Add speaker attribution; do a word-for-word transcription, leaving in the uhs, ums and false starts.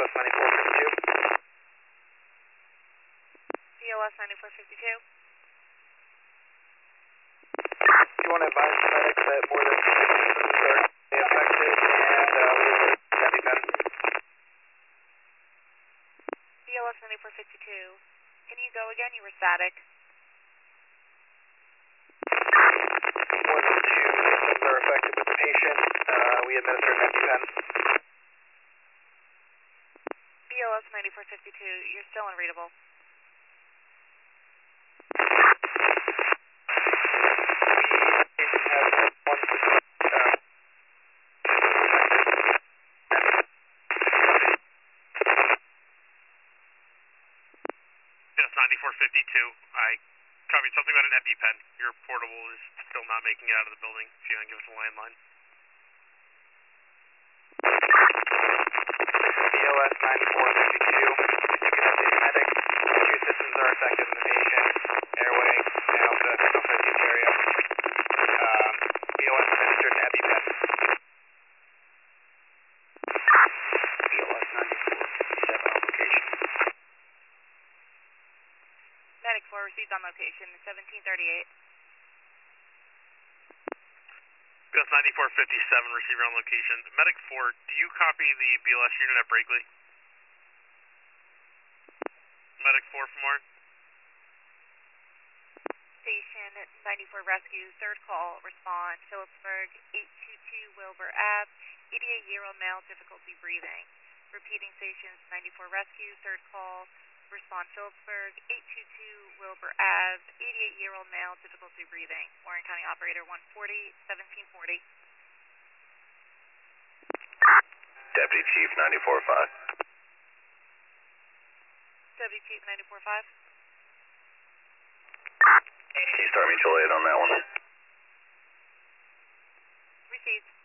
Speaker 1: S ninety-four fifty-two.
Speaker 2: B L S ninety-four fifty-two.
Speaker 1: Do you want to advise the medics that more than six systems are affected and uh, we have a EpiPen?
Speaker 2: B L S ninety-four fifty-two. Can you go again? You were static.
Speaker 1: More than two systems are affected with the patient. Uh, we administer an EpiPen.
Speaker 2: B L S ninety-four fifty-two. You're still unreadable.
Speaker 3: ninety-four fifty-two, I copied something about an EpiPen. Your portable is still not making it out of the building. If you want to give us a landline.
Speaker 1: B L S ninety-four fifty-two, you can update the medic. Two systems are affected in the patient, airway, and also techno fifty area. Um, B L S administered an EpiPen. B L S ninety-four fifty-seven on location.
Speaker 2: Medic four received on location, seventeen thirty-eight.
Speaker 3: B L S ninety-four fifty-seven, receiver on location. Medic four, do you copy the B L S unit at Breakley? Medic four from Mark.
Speaker 2: Station ninety-four Rescue, third call, respond, Phillipsburg, eight two two Wilbur Ave, eighty-eight-year-old male, difficulty breathing. Repeating stations ninety-four Rescue, third call, respond Phillipsburg, eight two two Wilbur Ave, eighty-eight-year-old male, difficulty breathing. Warren County Operator one forty, seventeen forty.
Speaker 4: Deputy Chief ninety-four five.
Speaker 2: Deputy Chief ninety-four five.
Speaker 4: Can you start mutual aid on that one?
Speaker 2: Received.